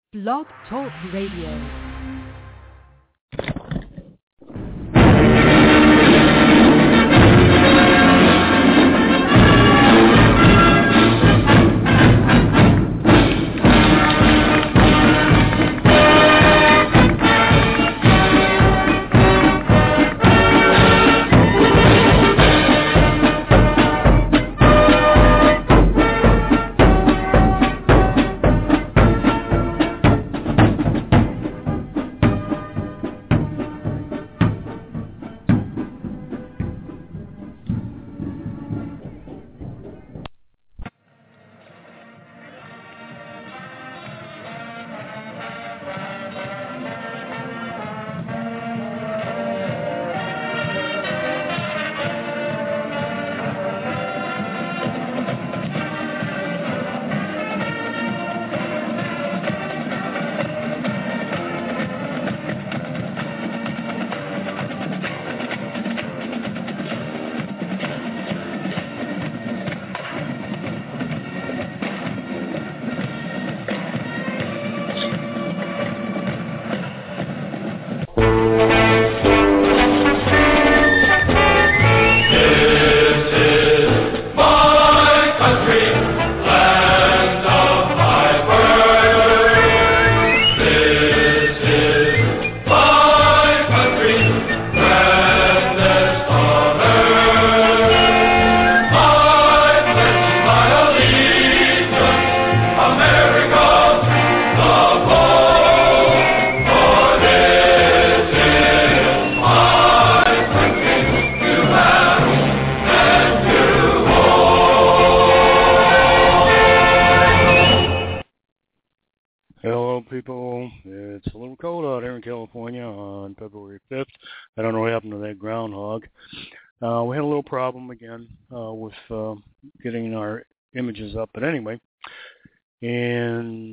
Blog Talk Radio. Getting our images up. But anyway, in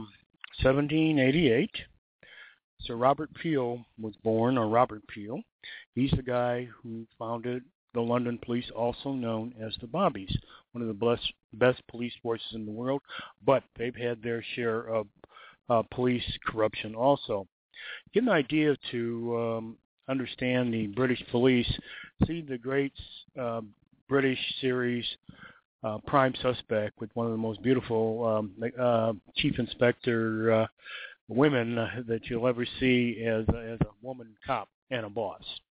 1788, Sir Robert Peel was born, or Robert Peel. He's the guy who founded the London Police, also known as the Bobbies, one of the best police forces in the world, but they've had their share of police corruption also. Get an idea to understand the British police. See the great British series Prime Suspect, with one of the most beautiful chief inspector women that you'll ever see as a woman cop and a boss.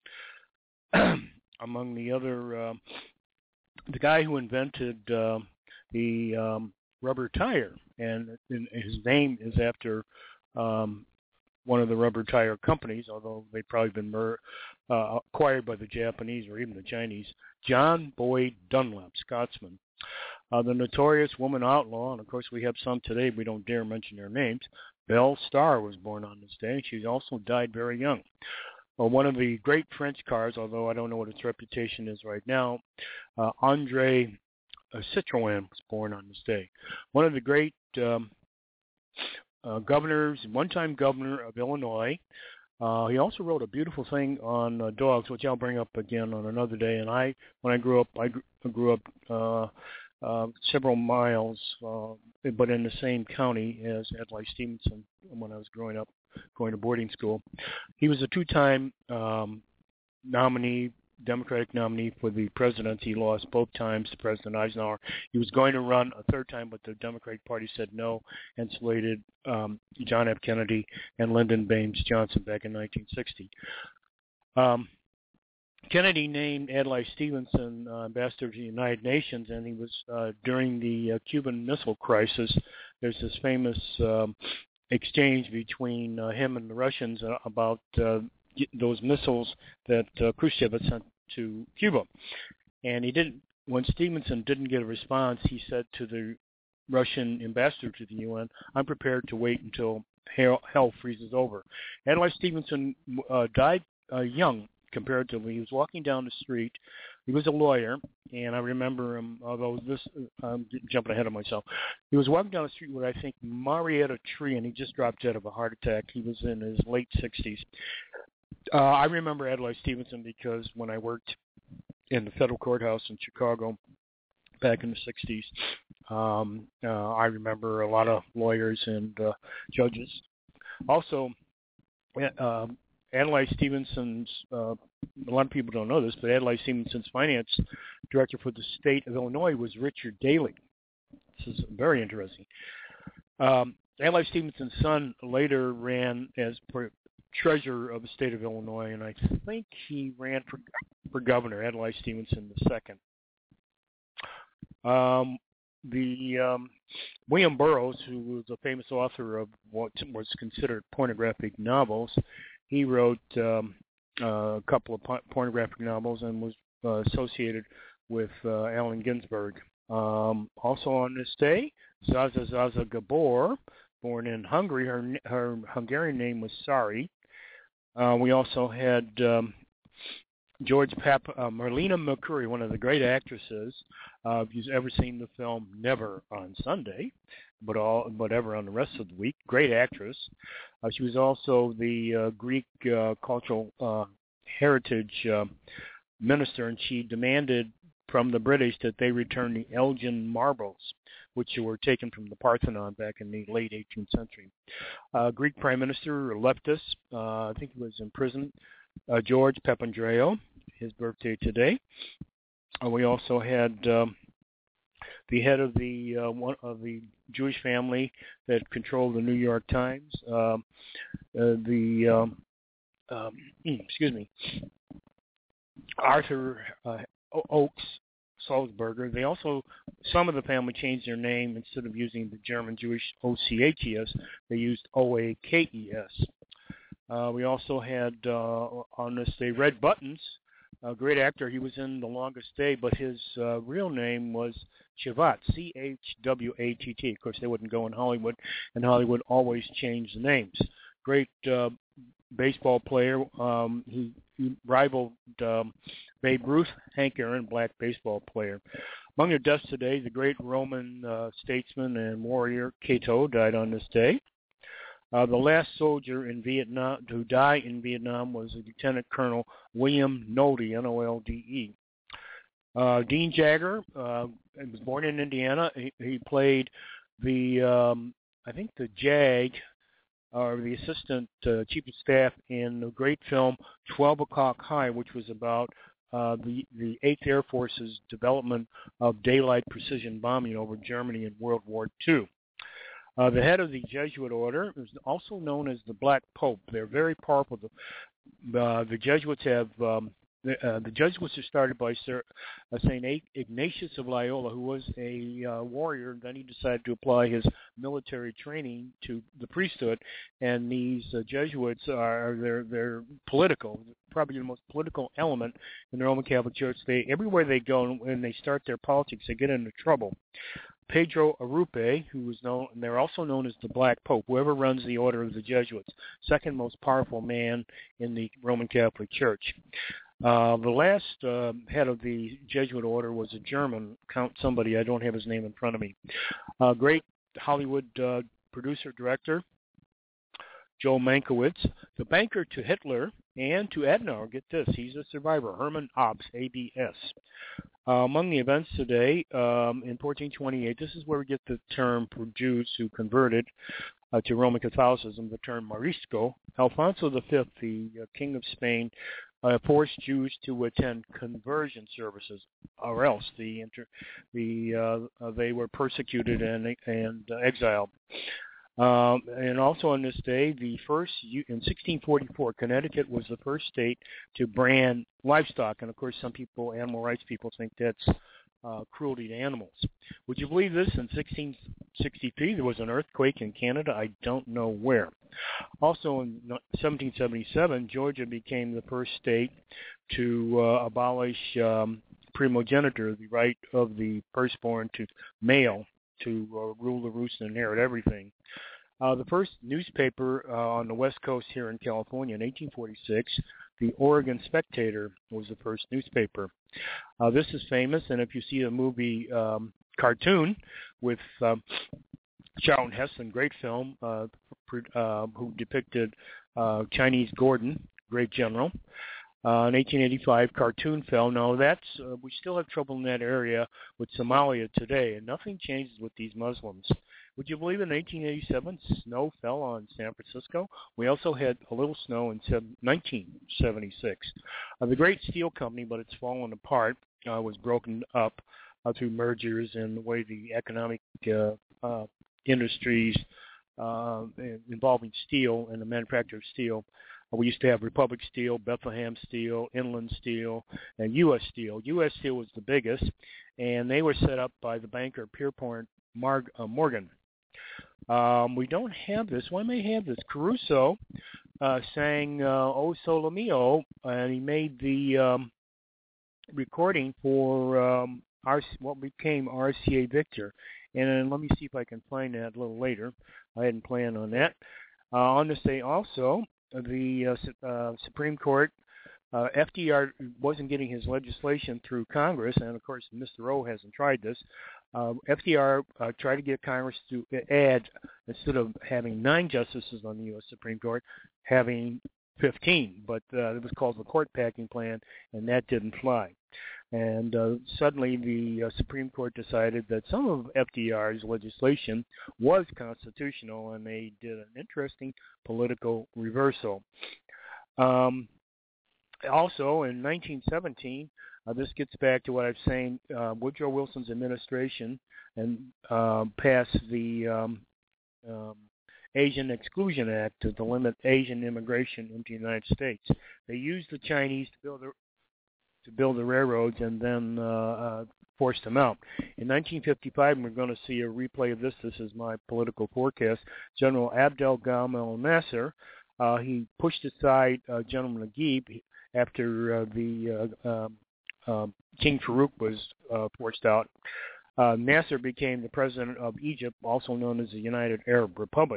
Among the other, the guy who invented the rubber tire, and his name is after one of the rubber tire companies, although they've probably been acquired by the Japanese or even the Chinese. John Boyd Dunlap, Scotsman. The notorious woman outlaw, and of course we have some today, we don't dare mention their names. Belle Starr was born on this day. She also died very young. One of the great French cars, although I don't know what its reputation is right now, André Citroën was born on this day. One of the great governors, one-time governor of Illinois. He also wrote a beautiful thing on dogs, which I'll bring up again on another day. And when I grew up, I grew up several miles, but in the same county as Adlai Stevenson when I was growing up, going to boarding school. He was a two-time Democratic nominee for the presidency. He lost both times to President Eisenhower. He was going to run a third time, but the Democratic Party said no and slated John F. Kennedy and Lyndon Baines Johnson back in 1960. Kennedy named Adlai Stevenson ambassador to the United Nations, and he was during the Cuban Missile Crisis. There's this famous exchange between him and the Russians about those missiles that Khrushchev had sent to Cuba. And when Stevenson didn't get a response, he said to the Russian ambassador to the UN, "I'm prepared to wait until hell freezes over." Adlai Stevenson died young comparatively. He was walking down the street. He was a lawyer, and I remember him, although I'm jumping ahead of myself. He was walking down the street with, I think, Marietta Tree, and he just dropped dead of a heart attack. He was in his late 60s. I remember Adlai Stevenson because when I worked in the federal courthouse in Chicago back in the 60s, I remember a lot of lawyers and judges. Also, Adlai Stevenson's, a lot of people don't know this, but Adlai Stevenson's finance director for the state of Illinois was Richard Daley. This is very interesting. Adlai Stevenson's son later ran as treasurer of the state of Illinois, and I think he ran for governor, Adlai Stevenson II. William Burroughs, who was a famous author of what was considered pornographic novels, he wrote a couple of pornographic novels and was associated with Allen Ginsberg. Also on this day, Zaza Gabor, born in Hungary. Her Hungarian name was Sari. We also had Marlena Mercury, one of the great actresses. If you've ever seen the film Never on Sunday, but ever on the rest of the week, great actress. She was also the Greek cultural heritage minister, and she demanded from the British that they return the Elgin marbles, which were taken from the Parthenon back in the late 18th century. Greek Prime Minister, leftist, I think he was in prison, George Papandreou, his birthday today. We also had the head of the one of the Jewish family that controlled the New York Times, Arthur Oakes Salzberger. They also, some of the family changed their name. Instead of using the German Jewish OCHES, they used OAKES. We also had on this day Red Buttons, a great actor. He was in The Longest Day, but his real name was Chavatt, C-H-W-A-T-T. Of course, they wouldn't go in Hollywood, and Hollywood always changed the names. Great baseball player. He rivaled Babe Ruth, Hank Aaron, black baseball player. Among their deaths today, the great Roman statesman and warrior Cato died on this day. The last soldier in Vietnam to die in Vietnam was Lieutenant Colonel William Nolde, N-O-L-D-E. Dean Jagger was born in Indiana. He played the, I think the JAG, or the assistant chief of staff in the great film 12 O'Clock High, which was about the 8th Air Force's development of daylight precision bombing over Germany in World War II. The head of the Jesuit order is also known as the Black Pope. They're very powerful. The Jesuits have the Jesuits are started by Saint Ignatius of Loyola, who was a warrior. Then he decided to apply his military training to the priesthood, and these Jesuits they're political, probably the most political element in the Roman Catholic Church. Everywhere they go, when they start their politics, they get into trouble. Pedro Arrupe, who is known, and they're also known as the Black Pope, whoever runs the order of the Jesuits, second most powerful man in the Roman Catholic Church. The last head of the Jesuit order was a German, Count somebody, I don't have his name in front of me. Great Hollywood producer, director, Joe Mankiewicz, the banker to Hitler and to Adenauer. Get this, he's a survivor, Hermann Abs, A-B-S. Among the events today, in 1428, this is where we get the term for Jews who converted to Roman Catholicism, the term Morisco. Alfonso V, the King of Spain, forced Jews to attend conversion services, or else they were persecuted and exiled. And also on this day, in 1644, Connecticut was the first state to brand livestock. And of course, some people, animal rights people, think that's cruelty to animals. Would you believe this? In 1663, there was an earthquake in Canada. I don't know where. Also in 1777, Georgia became the first state to abolish primogeniture, the right of the firstborn to male to rule the roost and inherit everything. The first newspaper on the West Coast here in California in 1846, the Oregon Spectator, was the first newspaper. This is famous, and if you see a movie cartoon with Charlton Heston, great film, who depicted Chinese Gordon, great general. In 1885, Khartoum fell. Now, that's we still have trouble in that area with Somalia today, and nothing changes with these Muslims. Would you believe in 1887, snow fell on San Francisco? We also had a little snow in 1976. The Great Steel Company, but it's fallen apart, was broken up through mergers and the way the economic industries involving steel and the manufacture of steel. We used to have Republic Steel, Bethlehem Steel, Inland Steel, and U.S. Steel. U.S. Steel was the biggest, and they were set up by the banker Pierpont Morgan. We don't have this. Well, I may have this. Caruso sang O Sole Mio, and he made the recording for what became RCA Victor. And let me see if I can find that a little later. I hadn't planned on that. On this day also, the Supreme Court, FDR wasn't getting his legislation through Congress, and of course Mr. Rowe hasn't tried this. FDR tried to get Congress to add, instead of having 9 justices on the U.S. Supreme Court, having 15, but it was called the Court Packing Plan, and that didn't fly. And suddenly the Supreme Court decided that some of FDR's legislation was constitutional, and they did an interesting political reversal. Also, in 1917, this gets back to what I was saying, Woodrow Wilson's administration and passed the Asian Exclusion Act to limit Asian immigration into the United States. They used the Chinese to build the railroads and then forced them out. In 1955, and we're going to see a replay of this. This is my political forecast. General Abdel Gamal Nasser, he pushed aside General Naguib after King Farouk was forced out. Nasser became the president of Egypt, also known as the United Arab Republic.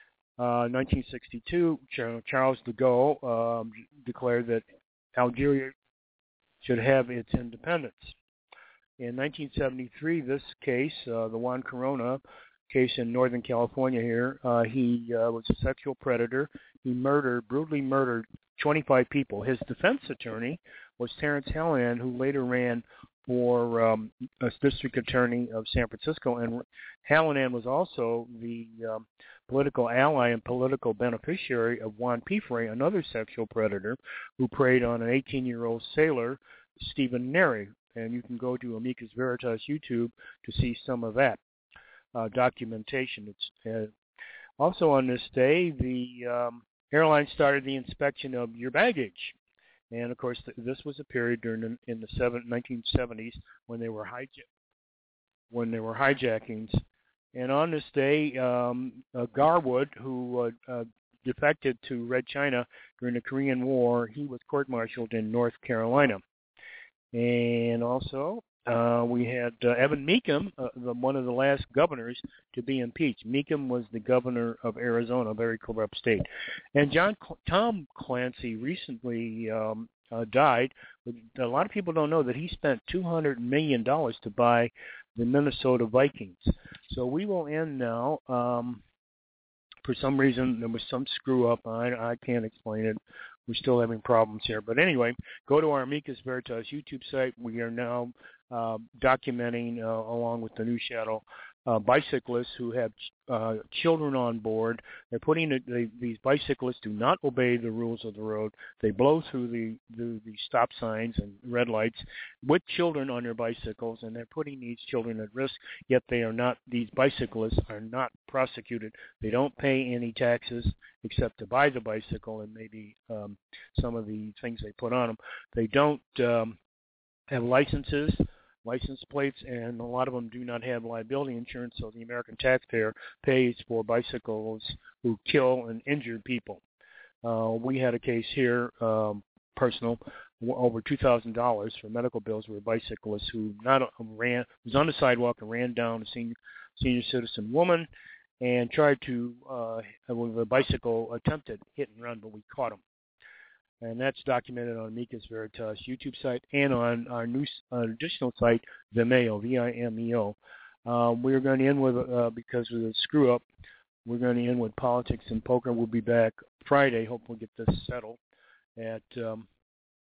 1962, Charles de Gaulle declared that Algeria should have its independence. In 1973, this case, the Juan Corona case in Northern California here, he was a sexual predator. He brutally murdered 25 people. His defense attorney was Terrence Hallinan, who later ran for as district attorney of San Francisco, and Hallinan was also the political ally and political beneficiary of Juan P. another sexual predator who preyed on an 18-year-old sailor, Stephen Neri. And you can go to Amicus Veritas YouTube to see some of that documentation. It's also on this day, the airline started the inspection of your baggage. And, of course, this was a period during in the 1970s when there were hijackings. And on this day, Garwood, who defected to Red China during the Korean War, he was court-martialed in North Carolina. And also, we had Evan Mecham, one of the last governors to be impeached. Mecham was the governor of Arizona, a very corrupt state. And Tom Clancy recently died. A lot of people don't know that he spent $200 million to buy the Minnesota Vikings. So we will end now. For some reason, there was some screw-up. I can't explain it. We're still having problems here. But anyway, go to our Amicus Veritas YouTube site. We are now documenting, along with the New Shadow, bicyclists who have children on board. They're putting these bicyclists do not obey the rules of the road. They blow through the stop signs and red lights with children on their bicycles, and they're putting these children at risk, yet these bicyclists are not prosecuted. They don't pay any taxes except to buy the bicycle and maybe some of the things they put on them. They don't have license plates, and a lot of them do not have liability insurance, so the American taxpayer pays for bicycles who kill and injure people. We had a case here, personal, over $2,000 for medical bills where a bicyclist who was on the sidewalk and ran down a senior citizen woman and tried to, with a bicycle, attempted hit and run, but we caught him. And that's documented on Amicus Veritas YouTube site and on our new additional site, Vimeo, Vimeo. We're going to end with, because of the screw-up, we're going to end with politics and poker. We'll be back Friday. Hope we'll get this settled at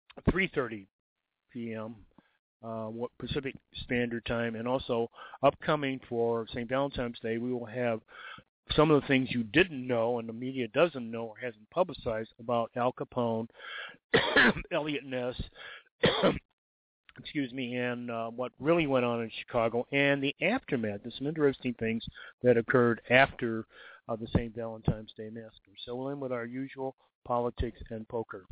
3:30 p.m. Pacific Standard Time, and also upcoming for St. Valentine's Day, we will have some of the things you didn't know and the media doesn't know or hasn't publicized about Al Capone, Elliot Ness, excuse me, and what really went on in Chicago and the aftermath. There's some interesting things that occurred after the St. Valentine's Day massacre. So we'll end with our usual politics and poker.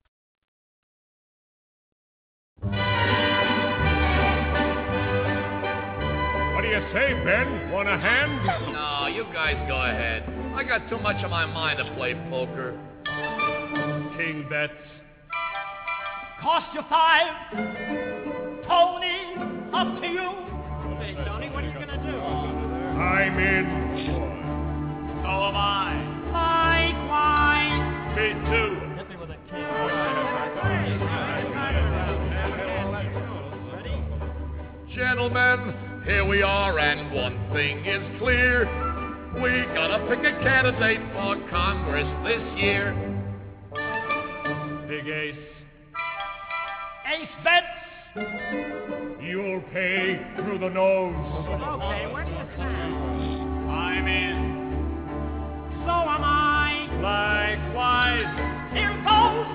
What do you say, Ben? Want a hand? No, you guys go ahead. I got too much on my mind to play poker. King bets. Cost you 5. Tony, up to you. Hey, Tony, what are you going to do? I'm in. So am I. Likewise. Me too. Hit me with a king. Gentlemen, here we are, and one thing is clear. We gotta pick a candidate for Congress this year. Big Ace. Ace bets. You'll pay through the nose. Okay, where do you stand? I'm in. So am I. Likewise. Here goes.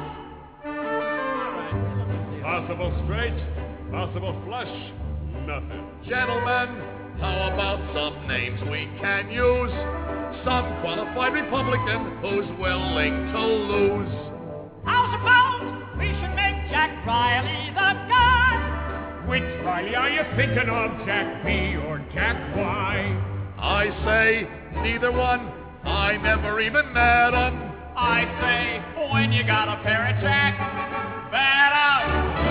Possible straight, possible flush, nothing. Gentlemen, how about some names we can use? Some qualified Republican who's willing to lose. How's about we should make Jack Riley the guy? Which Riley are you thinking of, Jack B or Jack Y? I say neither one. I never even met him. I say when you got a pair of Jack, bet up.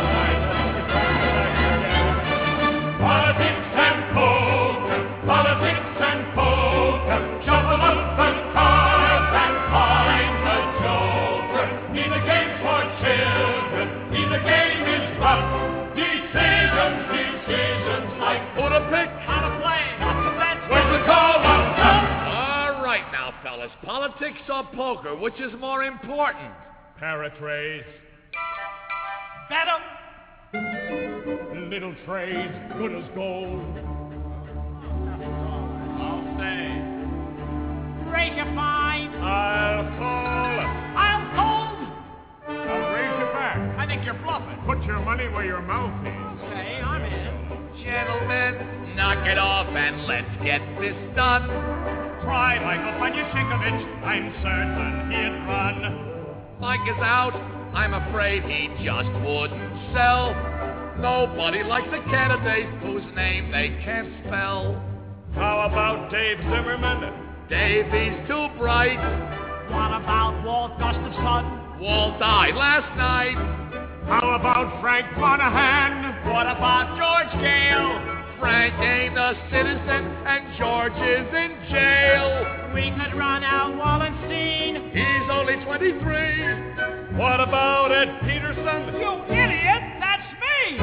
Politics and poker, politics and poker, shuffle up the cards and find the joker. Neither game's for children, neither game is rough. Decisions like Who to pick? How to play, not to bet. where's the call up? All right now, fellas. Politics or poker, which is more important? Paratrays, Bet 'em. little trays, good as gold. I'll stay. Raise your 5. I'll call. I'll hold. I'll raise you back. I think you're bluffing. Put your money where your mouth is. Okay, I'm in. Gentlemen, knock it off and let's get this done. Try Michael Panyashikovich. I'm certain he'd run. Mike is out. I'm afraid he just wouldn't sell. Nobody likes a candidate whose name they can't spell. How about Dave Zimmerman? Davey's too bright. What about Walt Gustafson? Walt died last night. How about Frank Monahan? What about George Gale? Frank ain't a citizen and George is in jail. We could run out Wallenstein. He's only 23. What about Ed Peterson? You idiot! That's me!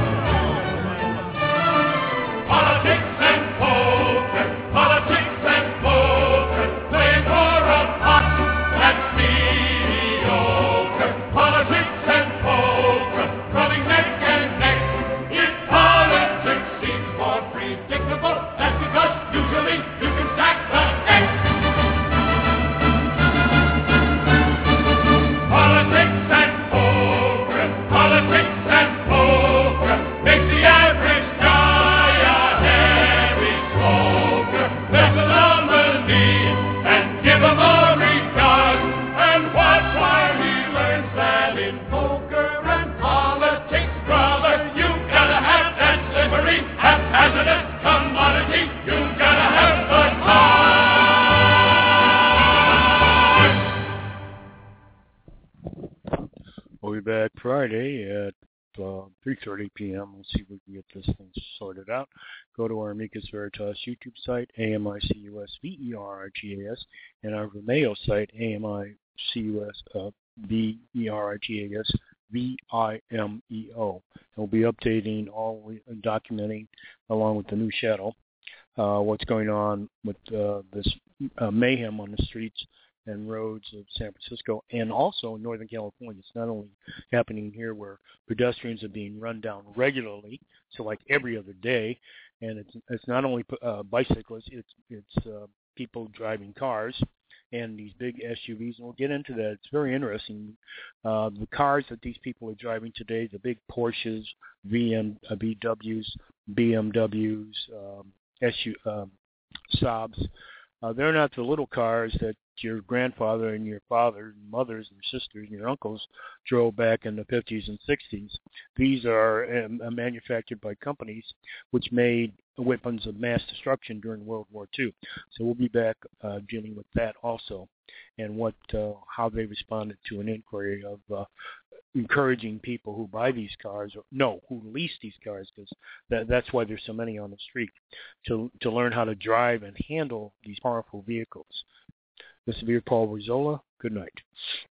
Politics and poker, politics and poker, playing for a pot that's mediocre. Politics and poker, running neck and neck. If politics seems more predictable, that's because usually you can stack the deck. Politics and poker, politics and poker, makes the average guy a heavy smoker. There's a nominee and give him a regard, and watch while he learns that in poker and politics, brother, you gotta have that slippery, haphazardous commodity. You gotta have the card. We'll be back Friday at 3:30 p.m. We'll see if we can get this thing sorted out. Go to our Amicus Veritas YouTube site, AMICUSVERIGAS, and our Vimeo site, AMICUSVERIGAS, VIMEO. We'll be updating, documenting, along with the new shadow, what's going on with this mayhem on the streets and roads of San Francisco and also in Northern California. It's not only happening here where pedestrians are being run down regularly, so like every other day, and it's not only bicyclists, it's people driving cars and these big SUVs, and we'll get into that. It's very interesting. The cars that these people are driving today, the big Porsches, VWs, BMWs, Saabs, they're not the little cars that your grandfather and your father and mothers and sisters and your uncles drove back in the 50s and 60s. These are manufactured by companies which made weapons of mass destruction during World War II. So we'll be back dealing with that also, and how they responded to an inquiry of encouraging people who buy these cars, who lease these cars, because that's why there's so many on the street, to learn how to drive and handle these powerful vehicles. This is Paul Rizzola. Good night.